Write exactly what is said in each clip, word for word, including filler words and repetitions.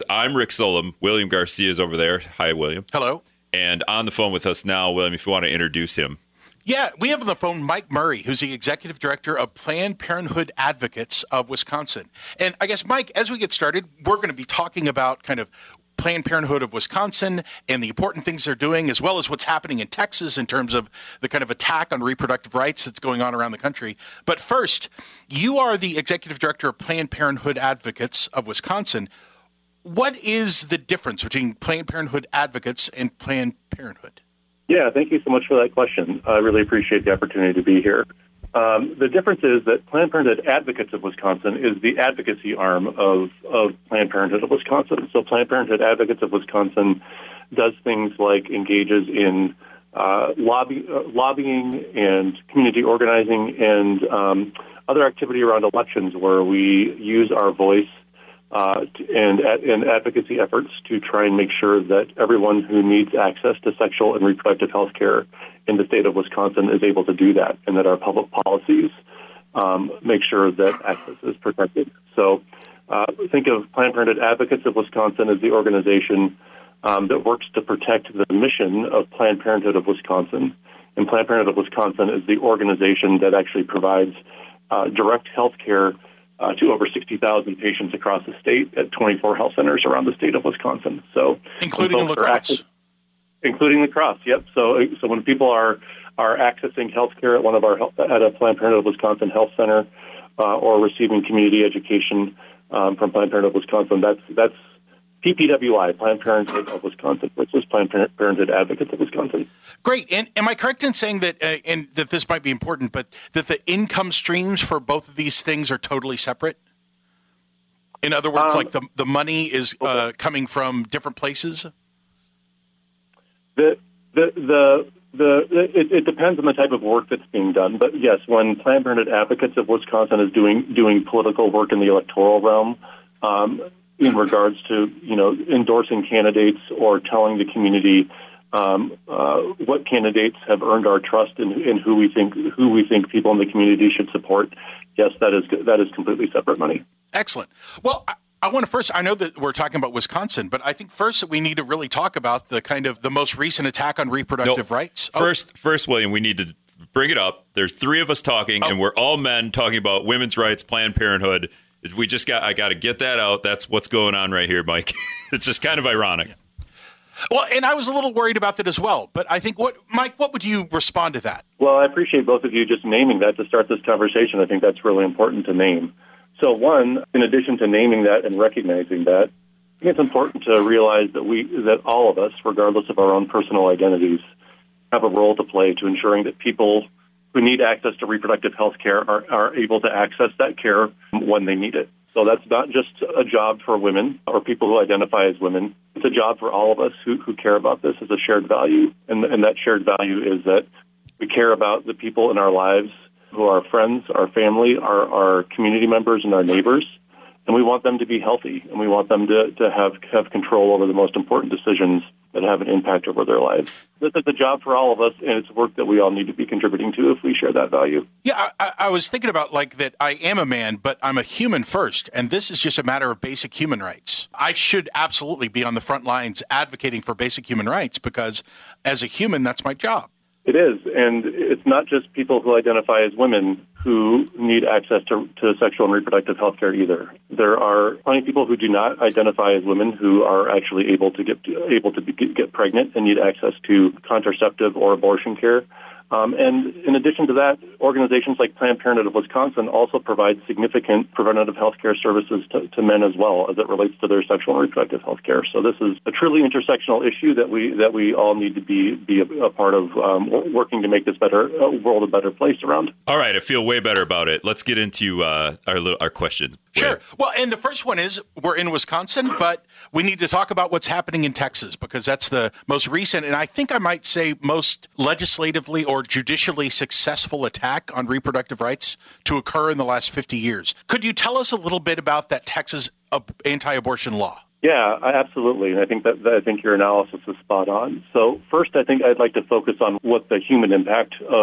I'm Rick Solem. William Garcia is over there. Hi, William. Hello. And on the phone with us now, William, if you want to introduce him. Yeah, we have on the phone Mike Murray, who's the executive director of Planned Parenthood Advocates of Wisconsin. And I guess, Mike, as we get started, we're going to be talking about kind of Planned Parenthood of Wisconsin and the important things they're doing, as well as what's happening in Texas in terms of the kind of attack on reproductive rights that's going on around the country. But first, you are the executive director of Planned Parenthood Advocates of Wisconsin. What is the difference between Planned Parenthood Advocates and Planned Parenthood? Yeah, thank you so much for that question. I really appreciate the opportunity to be here. Um, the difference is that Planned Parenthood Advocates of Wisconsin is the advocacy arm of, of Planned Parenthood of Wisconsin. So Planned Parenthood Advocates of Wisconsin does things like engages in uh, lobby, uh, lobbying and community organizing and um, other activity around elections where we use our voice uh, and, and advocacy efforts to try and make sure that everyone who needs access to sexual and reproductive health care in the state of Wisconsin is able to do that, and that our public policies um, make sure that access is protected. So uh, think of Planned Parenthood Advocates of Wisconsin as the organization um, that works to protect the mission of Planned Parenthood of Wisconsin. And Planned Parenthood of Wisconsin is the organization that actually provides uh, direct health care uh, to over sixty thousand patients across the state at twenty-four health centers around the state of Wisconsin. So, including in La Crosse. Including La Crosse, yep. So, so when people are are accessing health care at one of our health, at a Planned Parenthood of Wisconsin health center, uh, or receiving community education um, from Planned Parenthood of Wisconsin, that's that's P P W I, Planned Parenthood of Wisconsin, which is Planned Parenthood Advocates of Wisconsin. Great. And am I correct in saying that, uh, and that this might be important, but that the income streams for both of these things are totally separate? In other words, um, like the the money is uh, coming from different places. The the the the it, it depends on the type of work that's being done, but yes, when Planned Parenthood Advocates of Wisconsin is doing doing political work in the electoral realm, um, in regards to you know endorsing candidates or telling the community um, uh, what candidates have earned our trust and, and who we think who we think people in the community should support, yes, that is that is completely separate money. Excellent. Well, I- I want to first, I know that we're talking about Wisconsin, but I think first that we need to really talk about the kind of the most recent attack on reproductive no, rights. First, oh. first, William, we need to bring it up. There's three of us talking, oh. and we're all men talking about women's rights, Planned Parenthood. We just got, I got to get that out. That's what's going on right here, Mike. It's just kind of ironic. Yeah. Well, and I was a little worried about that as well. But I think, what, Mike, what would you respond to that? Well, I appreciate both of you just naming that to start this conversation. I think that's really important to name. So one, in addition to naming that and recognizing that, I think it's important to realize that we, that all of us, regardless of our own personal identities, have a role to play to ensuring that people who need access to reproductive health care are, are able to access that care when they need it. So that's not just a job for women or people who identify as women. It's a job for all of us who, who care about this as a shared value. And, and that shared value is that we care about the people in our lives who are our friends, our family, our, our community members, and our neighbors, and we want them to be healthy, and we want them to, to have, have control over the most important decisions that have an impact over their lives. This is a job for all of us, and it's work that we all need to be contributing to if we share that value. Yeah, I, I was thinking about like that I am a man, but I'm a human first, and this is just a matter of basic human rights. I should absolutely be on the front lines advocating for basic human rights because as a human, that's my job. It is, and it's not just people who identify as women who need access to, to sexual and reproductive health care either. There are plenty of people who do not identify as women who are actually able to get able to be, get pregnant and need access to contraceptive or abortion care. Um, and in addition to that, organizations like Planned Parenthood of Wisconsin also provide significant preventative health care services to, to men as well as it relates to their sexual and reproductive health care. So this is a truly intersectional issue that we that we all need to be be a, a part of um, working to make this better uh, world a better place around. All right, I feel way better about it. Let's get into uh, our little, our questions. Sure. Well, and the first one is we're in Wisconsin, but we need to talk about what's happening in Texas because that's the most recent, and I think I might say most legislatively or judicially successful attack on reproductive rights to occur in the last fifty years. Could you tell us a little bit about that Texas anti-abortion law? Yeah, absolutely. And I think that, that I think your analysis is spot on. So first, I think I'd like to focus on what the human impact of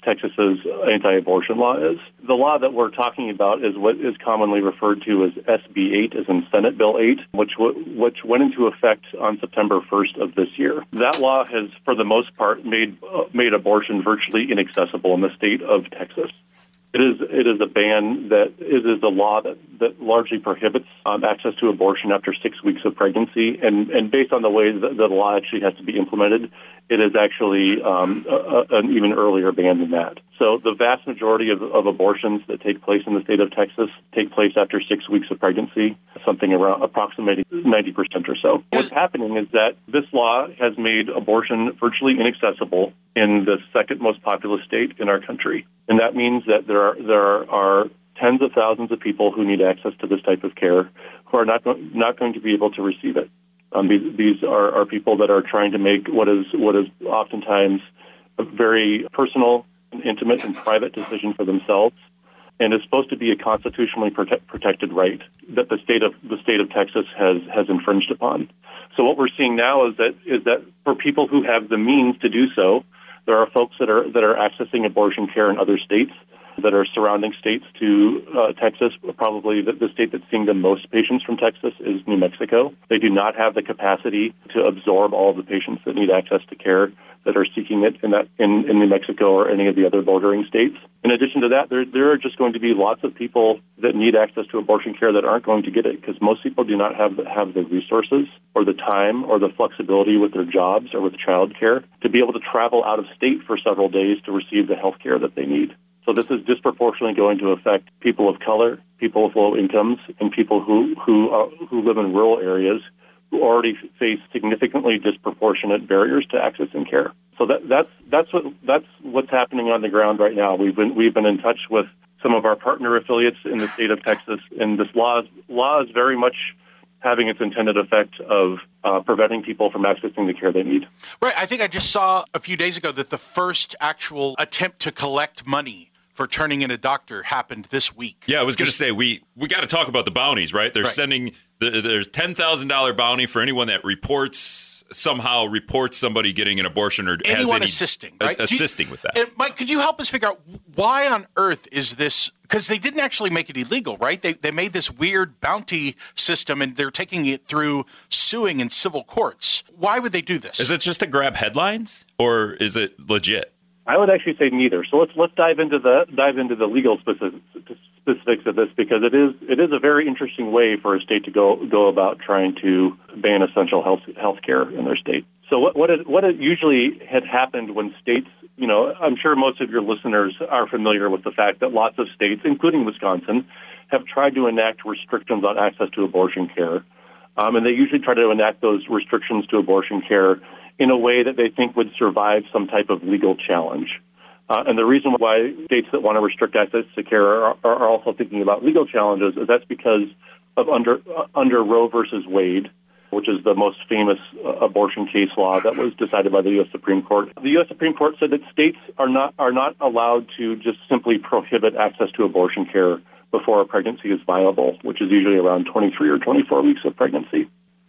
Texas's anti-abortion law is. The law that we're talking about is what is commonly referred to as S B eight, as in Senate Bill eight, which w- which went into effect on September first of this year. That law has, for the most part, made uh, made abortion virtually inaccessible in the state of Texas. It is it is a ban that it is a law that, that largely prohibits um, access to abortion after six weeks of pregnancy, and, and based on the way that the law actually has to be implemented, it is actually um, a, a, an even earlier ban than that. So the vast majority of, of abortions that take place in the state of Texas take place after six weeks of pregnancy, something around approximating ninety percent or so. What's happening is that this law has made abortion virtually inaccessible in the second most populous state in our country. And that means that there are there are tens of thousands of people who need access to this type of care who are not go- not going to be able to receive it. Um, these these are, are people that are trying to make what is what is oftentimes a very personal, and intimate, and private decision for themselves, and is supposed to be a constitutionally prote- protected right that the state of the state of Texas has has infringed upon. So what we're seeing now is that is that for people who have the means to do so, there are folks that are that are accessing abortion care in other states that are surrounding states to uh, Texas. Probably the, the state that's seeing the most patients from Texas is New Mexico. They do not have the capacity to absorb all of the patients that need access to care that are seeking it in that in, in New Mexico or any of the other bordering states. In addition to that, there there are just going to be lots of people that need access to abortion care that aren't going to get it because most people do not have the, have the resources or the time or the flexibility with their jobs or with childcare to be able to travel out of state for several days to receive the health care that they need. So this is disproportionately going to affect people of color, people with low incomes, and people who who are, who live in rural areas who already face significantly disproportionate barriers to accessing care. So that, that's that's what that's what's happening on the ground right now. We've been we've been in touch with some of our partner affiliates in the state of Texas, and this law is, law is very much having its intended effect of uh, preventing people from accessing the care they need. Right. I think I just saw a few days ago that the first actual attempt to collect money for turning in a doctor happened this week. Yeah, I was going to say, we we got to talk about the bounties, right? They're right. sending, the, there's ten thousand dollars bounty for anyone that reports, somehow reports somebody getting an abortion or anyone has any, assisting, right? A, assisting you, with that. And Mike, could you help us figure out why on earth is this? Because they didn't actually make it illegal, right? They they made this weird bounty system, and they're taking it through suing in civil courts. Why would they do this? Is it just to grab headlines, or is it legit? I would actually say neither. So let's let's dive into the dive into the legal specifics, specifics of this because it is it is a very interesting way for a state to go go about trying to ban essential health health care in their state. So what what it, what it usually had happened when states, you know, I'm sure most of your listeners are familiar with the fact that lots of states, including Wisconsin, have tried to enact restrictions on access to abortion care, um, and they usually try to enact those restrictions to abortion care in a way that they think would survive some type of legal challenge. Uh, and the reason why states that want to restrict access to care are, are also thinking about legal challenges is that's because of under uh, under Roe versus Wade, which is the most famous uh, abortion case law that was decided by the U S Supreme Court. The U S Supreme Court said that states are not are not allowed to just simply prohibit access to abortion care before a pregnancy is viable, which is usually around twenty-three or twenty-four weeks of pregnancy.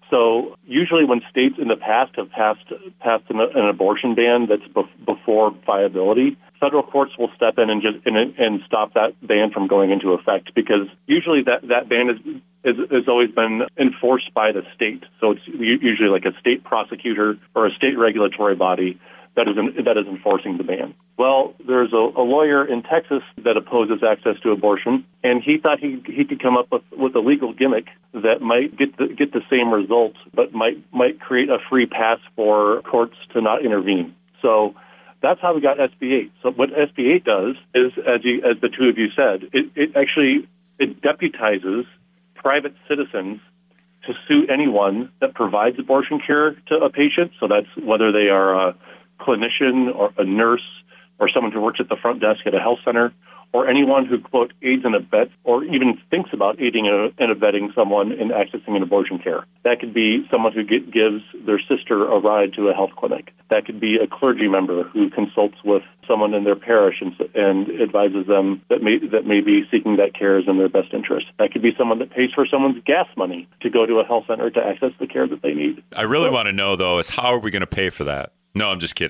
So usually when states in the past have passed passed an, an abortion ban that's bef- before viability, federal courts will step in and just and, and stop that ban from going into effect because usually that, that ban is, is has always been enforced by the state. So it's usually like a state prosecutor or a state regulatory body that is in, that is enforcing the ban. Well, there's a, a lawyer in Texas that opposes access to abortion, and he thought he he could come up with, with a legal gimmick that might get the, get the same results, but might might create a free pass for courts to not intervene. So that's how we got S B eight. So what S B eight does is, as you, as the two of you said, it, it actually it deputizes private citizens to sue anyone that provides abortion care to a patient. So that's whether they are a clinician or a nurse or someone who works at the front desk at a health center, or anyone who, quote, aids and abets or even thinks about aiding and abetting someone in accessing an abortion care. That could be someone who get, gives their sister a ride to a health clinic. That could be a clergy member who consults with someone in their parish and, and advises them that may, that may be seeking that care is in their best interest. That could be someone that pays for someone's gas money to go to a health center to access the care that they need. I really so, want to know, though, is how are we going to pay for that? No, I'm just kidding.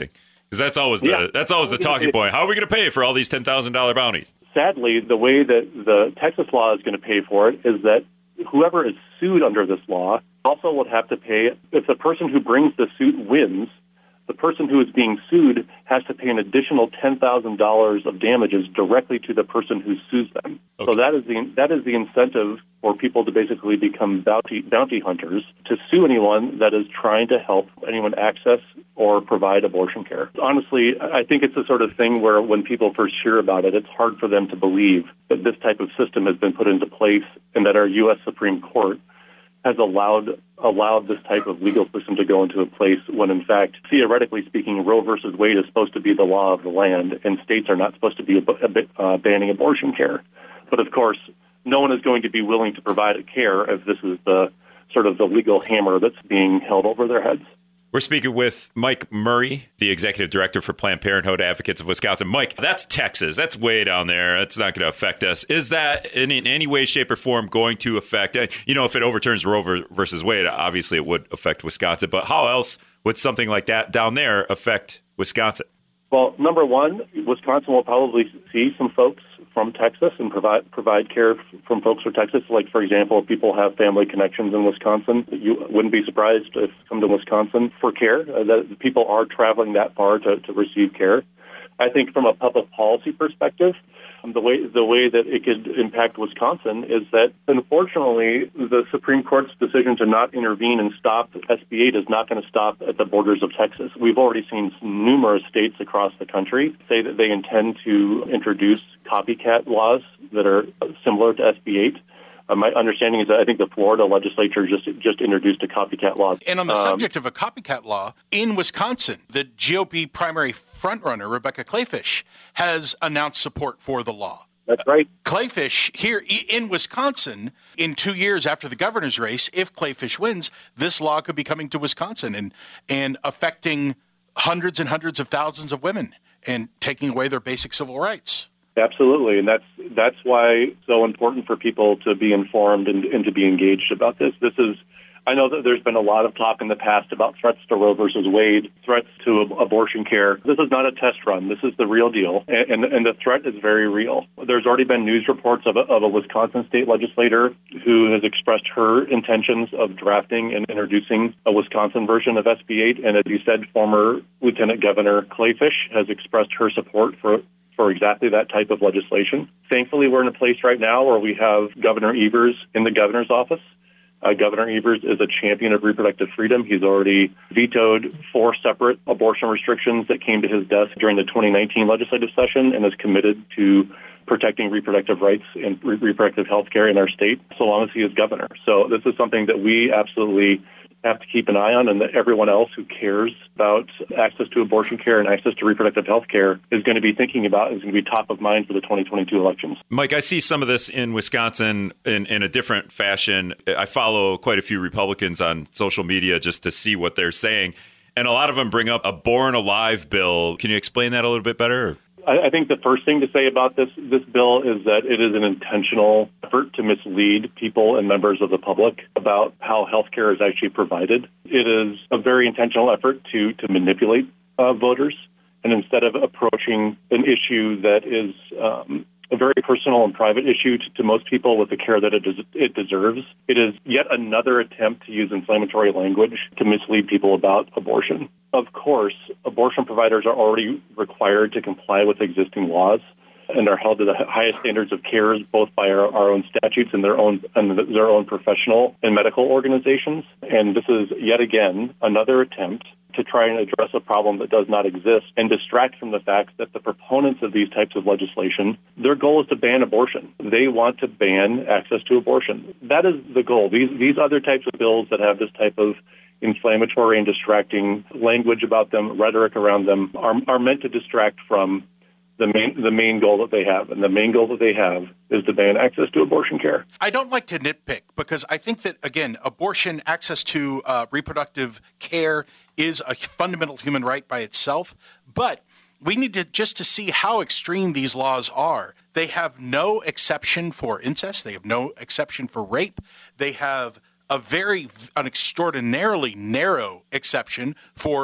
Because that's always the Yeah. that's always the talking point. How are we going to pay for all these ten thousand dollars bounties? Sadly, the way that the Texas law is going to pay for it is that whoever is sued under this law also would have to pay. If the person who brings the suit wins, the person who is being sued has to pay an additional ten thousand dollars of damages directly to the person who sues them. Okay. So that is the that is the incentive for people to basically become bounty bounty hunters, to sue anyone that is trying to help anyone access or provide abortion care. Honestly, I think it's the sort of thing where when people first hear about it, it's hard for them to believe that this type of system has been put into place and that our U S Supreme Court has allowed allowed this type of legal system to go into a place when, in fact, theoretically speaking, Roe versus Wade is supposed to be the law of the land, and states are not supposed to be uh, banning abortion care. But of course, no one is going to be willing to provide a care if this is the sort of the legal hammer that's being held over their heads. We're speaking with Mike Murray, the executive director for Planned Parenthood Advocates of Wisconsin. Mike, that's Texas. That's way down there. That's not going to affect us. Is that in, in any way, shape, or form going to affect, you know, if it overturns Roe versus Wade, obviously it would affect Wisconsin. But how else would something like that down there affect Wisconsin? Well, number one, Wisconsin will probably see some folks from Texas and provide provide care from folks from Texas. Like, for example, if people have family connections in Wisconsin, you wouldn't be surprised if come to Wisconsin for care, uh, that people are traveling that far to, to receive care. I think from a public policy perspective, the way the way that it could impact Wisconsin is that, unfortunately, the Supreme Court's decision to not intervene and stop S B eight is not going to stop at the borders of Texas. We've already seen numerous states across the country say that they intend to introduce copycat laws that are similar to S B eight. Uh, my understanding is that I think the Florida legislature just just introduced a copycat law. And on the um, subject of a copycat law, in Wisconsin, the G O P primary frontrunner, Rebecca Kleefisch, has announced support for the law. That's right. Kleefisch here in Wisconsin, in two years after the governor's race, if Kleefisch wins, this law could be coming to Wisconsin and, and affecting hundreds and hundreds of thousands of women and taking away their basic civil rights. Absolutely, and that's that's why it's so important for people to be informed and, and to be engaged about this. This is, I know that there's been a lot of talk in the past about threats to Roe versus Wade, threats to ab- abortion care. This is not a test run. This is the real deal, and, and, and the threat is very real. There's already been news reports of a, of a Wisconsin state legislator who has expressed her intentions of drafting and introducing a Wisconsin version of S B eight, and as you said, former Lieutenant Governor Kleefisch has expressed her support for for exactly that type of legislation. Thankfully, we're in a place right now where we have Governor Evers in the governor's office. Uh, Governor Evers is a champion of reproductive freedom. He's already vetoed four separate abortion restrictions that came to his desk during the twenty nineteen legislative session and is committed to protecting reproductive rights and re- reproductive health care in our state so long as he is governor. So this is something that we absolutely have to keep an eye on, and that everyone else who cares about access to abortion care and access to reproductive health care is going to be thinking about, is going to be top of mind for the twenty twenty-two elections. Mike, I see some of this in Wisconsin in, in a different fashion. I follow quite a few Republicans on social media just to see what they're saying, and a lot of them bring up a Born Alive bill. Can you explain that a little bit better? I think the first thing to say about this this bill is that it is an intentional effort to mislead people and members of the public about how health care is actually provided. It is a very intentional effort to, to manipulate uh, voters. And instead of approaching an issue that is um, a very personal and private issue to, to most people with the care that it, des- it deserves, it is yet another attempt to use inflammatory language to mislead people about abortion. Of course, abortion providers are already required to comply with existing laws and are held to the highest standards of care, both by our, our own statutes and their own and their own professional and medical organizations. And this is yet again another attempt to try and address a problem that does not exist and distract from the fact that the proponents of these types of legislation, their goal is to ban abortion. They want to ban access to abortion. That is the goal. These these other types of bills that have this type of inflammatory and distracting language about them, rhetoric around them, are, are meant to distract from the main the main goal that they have. And the main goal that they have is to ban access to abortion care. I don't like to nitpick because I think that, again, abortion, access to uh, reproductive care is a fundamental human right by itself. But we need to just to see how extreme these laws are. They have no exception for incest. They have no exception for rape. They have a very, an extraordinarily narrow exception for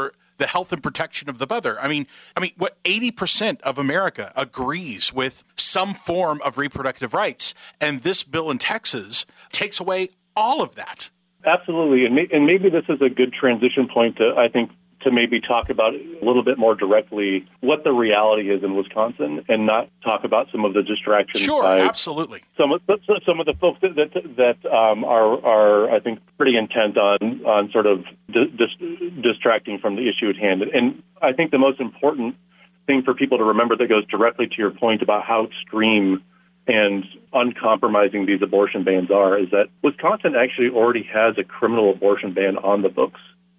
the health and protection of the mother. I mean, I mean, what eighty percent of America agrees with some form of reproductive rights, and this bill in Texas takes away all of that. Absolutely, and, may, and maybe this is a good transition point to, I think, to maybe talk about a little bit more directly what the reality is in Wisconsin, and not talk about some of the distractions. Sure, by absolutely. Some of some of the folks that that, that um, are are I think pretty intent on on sort of di- dis- distracting from the issue at hand. And I think the most important thing for people to remember that goes directly to your point about how extreme and uncompromising these abortion bans are is that Wisconsin actually already has a criminal abortion ban on the books.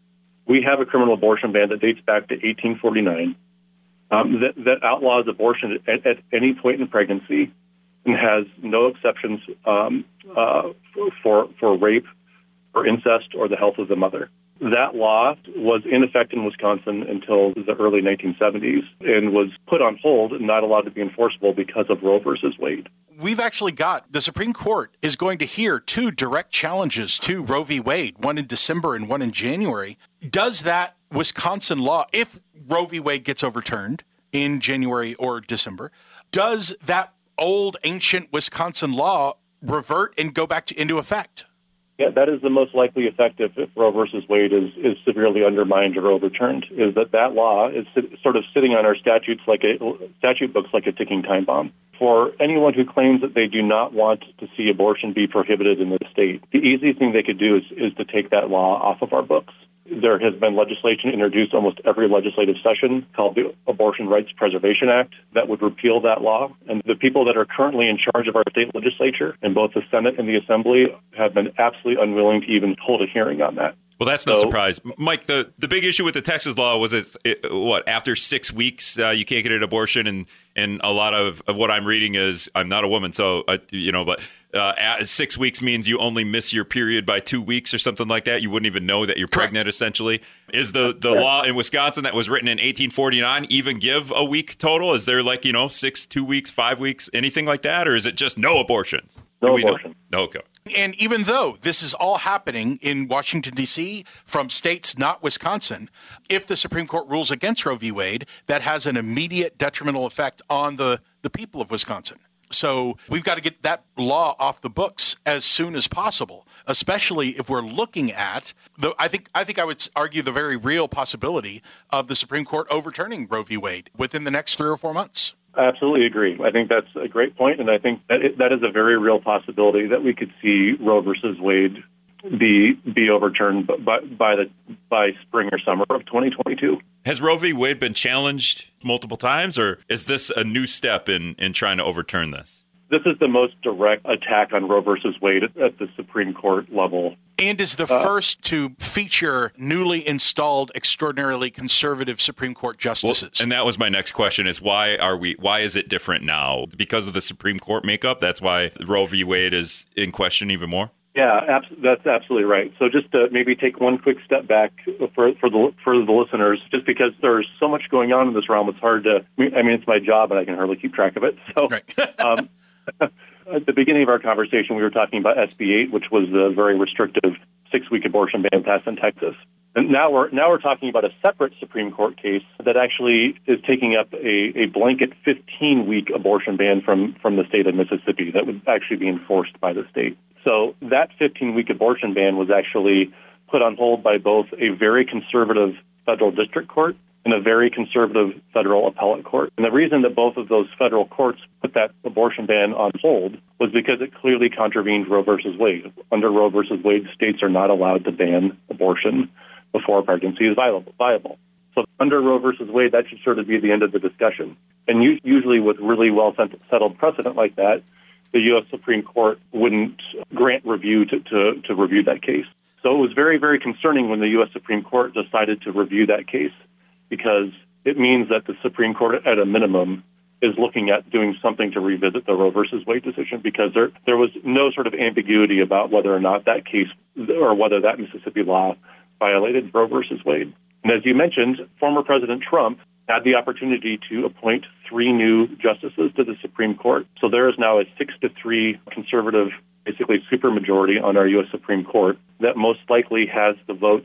We have a criminal abortion ban that dates back to eighteen forty-nine um, that, that outlaws abortion at, at any point in pregnancy and has no exceptions um, uh, for for rape or incest or the health of the mother. That law was in effect in Wisconsin until the early nineteen seventies and was put on hold and not allowed to be enforceable because of Roe versus Wade. We've actually got the Supreme Court is going to hear two direct challenges to Roe v. Wade, one in December and one in January. Does that Wisconsin law, if Roe v. Wade gets overturned in January or December, does that old ancient Wisconsin law revert and go back to, into effect? Yeah, that is the most likely effect if, if Roe versus Wade is, is severely undermined or overturned, is that that law is sort of sitting on our statutes like a statute books like a ticking time bomb. For anyone who claims that they do not want to see abortion be prohibited in the state, the easiest thing they could do is, is to take that law off of our books. There has been legislation introduced almost every legislative session called the Abortion Rights Preservation Act that would repeal that law. And the people that are currently in charge of our state legislature in both the Senate and the Assembly have been absolutely unwilling to even hold a hearing on that. Well, that's no so, surprise. Mike, the, the big issue with the Texas law was it's, it, what, after six weeks, uh, you can't get an abortion. And, and a lot of, of what I'm reading is, I'm not a woman, so, uh, you know, but uh, at six weeks means you only miss your period by two weeks or something like that. You wouldn't even know that you're pregnant, Correct. Essentially. Is the, the law in Wisconsin that was written in eighteen forty-nine even give a week total? Is there like, you know, six, two weeks, five weeks, anything like that? Or is it just no abortions? No abortion. No, okay. And even though this is all happening in Washington, D C, from states not Wisconsin, if the Supreme Court rules against Roe v. Wade, that has an immediate detrimental effect on the, the people of Wisconsin. So we've got to get that law off the books as soon as possible, especially if we're looking at the, I think, I think I would argue the very real possibility of the Supreme Court overturning Roe v. Wade within the next three or four months. I absolutely agree. I think that's a great point, and I think that it, that is a very real possibility that we could see Roe versus Wade be be overturned by by the by spring or summer of twenty twenty-two. Has Roe v. Wade been challenged multiple times, or is this a new step in, in trying to overturn this? This is the most direct attack on Roe versus Wade at, at the Supreme Court level. And is the uh, first to feature newly installed, extraordinarily conservative Supreme Court justices. Well, and that was my next question: is why are we? Why is it different now? Because of the Supreme Court makeup. That's why Roe v. Wade is in question even more. Yeah, abs- that's absolutely right. So just to maybe take one quick step back for for the for the listeners, just because there's so much going on in this realm, it's hard to. I mean, it's my job, and I can hardly keep track of it. So. Right. um, At the beginning of our conversation, we were talking about S B eight, which was the very restrictive six-week abortion ban passed in Texas. And now we're now we're talking about a separate Supreme Court case that actually is taking up a, a blanket fifteen-week abortion ban from, from the state of Mississippi that would actually be enforced by the state. So that fifteen-week abortion ban was actually put on hold by both a very conservative federal district court and a very conservative federal appellate court. And the reason that both of those federal courts put that abortion ban on hold was because it clearly contravened Roe versus Wade. Under Roe versus Wade, states are not allowed to ban abortion before pregnancy is viable. So under Roe versus Wade, that should sort of be the end of the discussion. And usually with really well-settled precedent like that, the U S Supreme Court wouldn't grant review to, to, to review that case. So it was very, very concerning when the U S Supreme Court decided to review that case, because it means that the Supreme Court, at a minimum, is looking at doing something to revisit the Roe versus Wade decision, because there there was no sort of ambiguity about whether or not that case or whether that Mississippi law violated Roe versus Wade. And as you mentioned, former President Trump had the opportunity to appoint three new justices to the Supreme Court. So there is now a six to three conservative, basically supermajority on our U S Supreme Court that most likely has the votes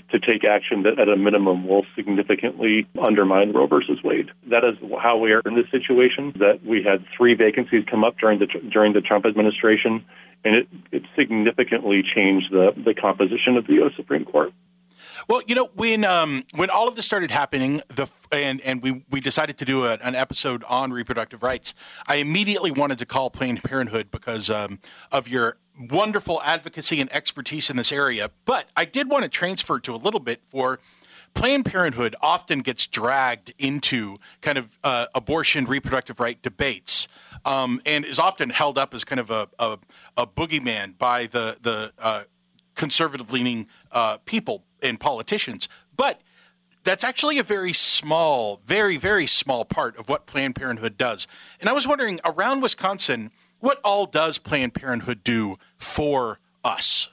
to take action that at a minimum will significantly undermine Roe versus Wade. That is how we are in this situation, that we had three vacancies come up during the during the Trump administration, and it, it significantly changed the, the composition of the U S Supreme Court. Well, you know, when um, when all of this started happening, the and and we, we decided to do a, an episode on reproductive rights, I immediately wanted to call Planned Parenthood because um, of your wonderful advocacy and expertise in this area. But I did want to transfer to a little bit for Planned Parenthood often gets dragged into kind of uh, abortion, reproductive right debates, um, and is often held up as kind of a a, a boogeyman by the the uh, conservative-leaning uh, people and politicians. But that's actually a very small, very, very small part of what Planned Parenthood does. And I was wondering, around Wisconsin, what all does Planned Parenthood do for us?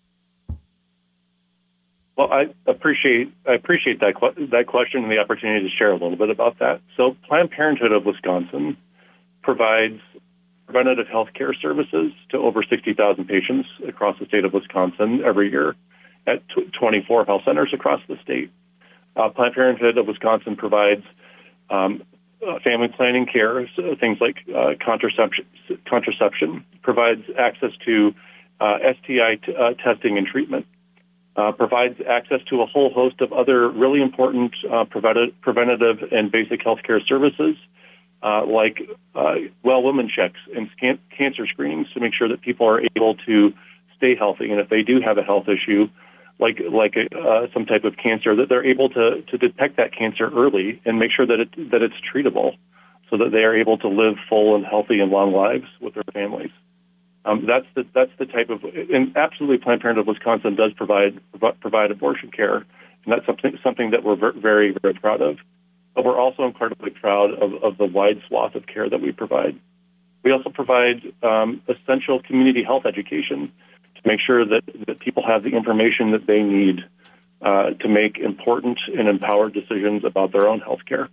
Well, I appreciate I appreciate that that question and the opportunity to share a little bit about that. So, Planned Parenthood of Wisconsin provides preventative health care services to over sixty thousand patients across the state of Wisconsin every year at twenty-four health centers across the state. Uh, Planned Parenthood of Wisconsin provides um, uh, family planning care, so things like uh, contraception, contraception, provides access to uh, S T I t- uh, testing and treatment, uh, provides access to a whole host of other really important uh, preventative, preventative and basic healthcare services, uh, like uh, well women checks and scan- cancer screenings to make sure that people are able to stay healthy. And if they do have a health issue, like like uh, some type of cancer, that they're able to, to detect that cancer early and make sure that it that it's treatable, so that they are able to live full and healthy and long lives with their families. Um, that's the that's the type of, and absolutely, Planned Parenthood of Wisconsin does provide provide abortion care, and that's something something that we're very very proud of. But we're also incredibly proud of, of the wide swath of care that we provide. We also provide um, essential community health education to make sure that, that people have the information that they need uh, to make important and empowered decisions about their own health care.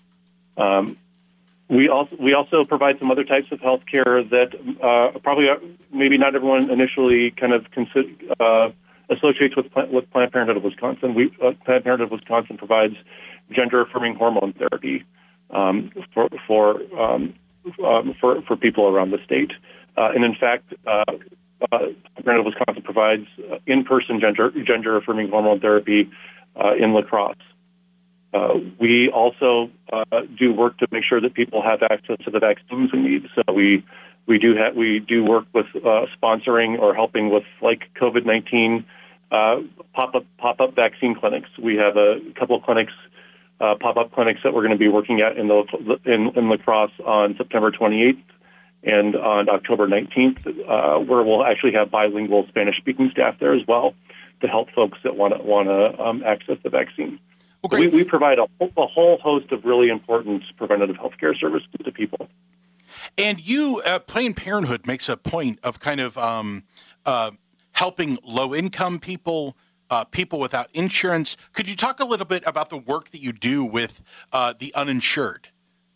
Um, we also we also provide some other types of health care that uh, probably are, maybe not everyone initially kind of consider, uh, associates with, with Planned Parenthood of Wisconsin. We, uh, Planned Parenthood of Wisconsin provides gender-affirming hormone therapy um, for for, um, um, for for people around the state, uh, and in fact. Uh, Uh, Planned Parenthood of Wisconsin provides uh, in-person gender, gender-affirming hormone therapy uh, in La Crosse. Uh, we also uh, do work to make sure that people have access to the vaccines we need. So we we do ha- we do work with uh, sponsoring or helping with like COVID nineteen uh, pop-up pop-up vaccine clinics. We have a couple of clinics, uh, pop-up clinics that we're going to be working at in the in, in La Crosse on September twenty-eighth. And on October nineteenth, uh, where we'll actually have bilingual Spanish-speaking staff there as well to help folks that want to want to um, access the vaccine. Okay. So we, we provide a, a whole host of really important preventative healthcare services to people. And you, uh, Planned Parenthood makes a point of kind of um, uh, helping low-income people, uh, people without insurance. Could you talk a little bit about the work that you do with uh, the uninsured?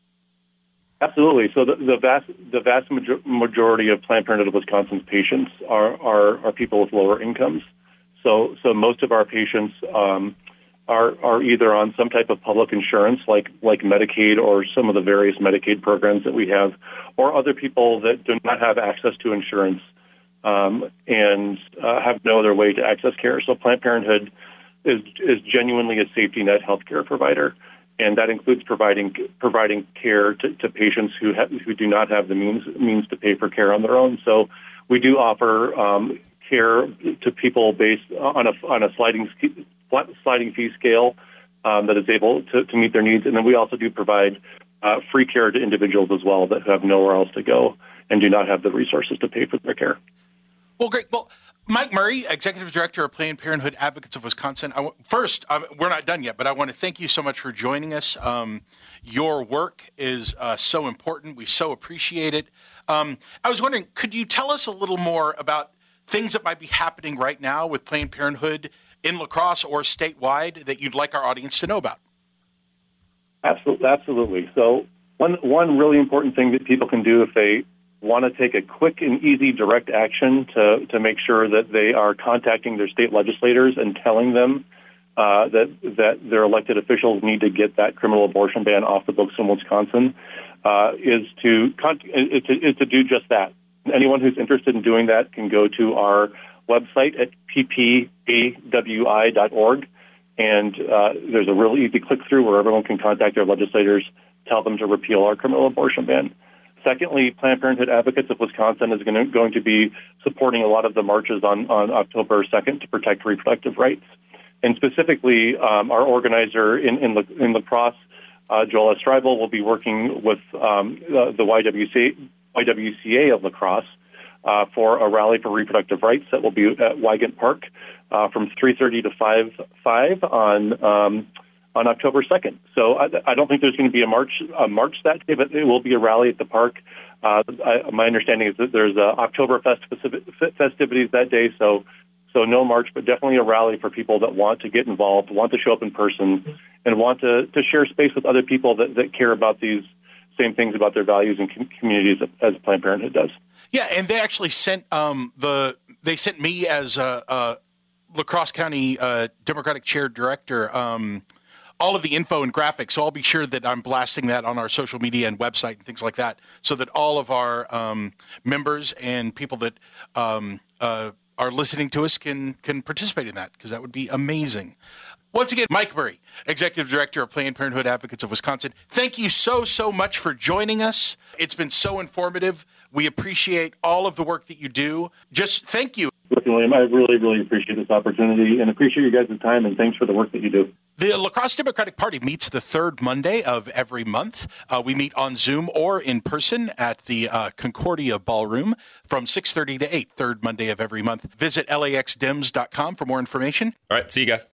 Absolutely. So the, the vast the vast major- majority of Planned Parenthood of Wisconsin's patients are, are, are people with lower incomes. So so most of our patients um, are are either on some type of public insurance, like like Medicaid or some of the various Medicaid programs that we have, or other people that do not have access to insurance um, and uh, have no other way to access care. So Planned Parenthood is is genuinely a safety net healthcare provider. And that includes providing providing care to, to patients who have, who do not have the means means to pay for care on their own. So we do offer um, care to people based on a on a sliding sliding fee scale um, that is able to, to meet their needs. And then we also do provide uh, free care to individuals as well that have nowhere else to go and do not have the resources to pay for their care. Well, great. Well, Mike Murray, Executive Director of Planned Parenthood Advocates of Wisconsin. I w- first, uh, we're not done yet, but I want to thank you so much for joining us. Um, your work is uh, so important. We so appreciate it. Um, I was wondering, could you tell us a little more about things that might be happening right now with Planned Parenthood in La Crosse or statewide that you'd like our audience to know about? Absolutely. Absolutely. So one one really important thing that people can do if they want to take a quick and easy direct action to, to make sure that they are contacting their state legislators and telling them uh, that that their elected officials need to get that criminal abortion ban off the books in Wisconsin, uh, is to, con- is to is to do just that. Anyone who's interested in doing that can go to our website at p p a w i dot org, and uh, there's a really easy click-through where everyone can contact their legislators, tell them to repeal our criminal abortion ban. Secondly, Planned Parenthood Advocates of Wisconsin is going to, going to be supporting a lot of the marches on, on October second to protect reproductive rights. And specifically, um, our organizer in, in, La, in La Crosse, uh, Joel Estreibel, will be working with um, uh, the Y W C A, Y W C A of La Crosse uh, for a rally for reproductive rights that will be at Wygant Park uh, from three thirty to five on um, on October second. So I, I don't think there's going to be a march a march that day, but it will be a rally at the park. Uh, I, my understanding is that there's uh, Oktoberfest festivities that day, so so no march, but definitely a rally for people that want to get involved, want to show up in person, and want to, to share space with other people that, that care about these same things about their values and com- communities as Planned Parenthood does. Yeah, and they actually sent um, the they sent me as a, a La Crosse County uh, Democratic Chair Director um, all of the info and graphics. So I'll be sure that I'm blasting that on our social media and website and things like that, so that all of our um, members and people that um, uh, are listening to us can can participate in that, because that would be amazing. Once again, Mike Murray, Executive Director of Planned Parenthood Advocates of Wisconsin, thank you so, so much for joining us. It's been so informative. We appreciate all of the work that you do. Just thank you. Listen, William, I really, really appreciate this opportunity and appreciate you guys' time, and thanks for the work that you do. The La Crosse Democratic Party meets the third Monday of every month. Uh, we meet on Zoom or in person at the uh, Concordia Ballroom from six thirty to eight, third Monday of every month. Visit L A X Dems dot com for more information. All right, see you guys.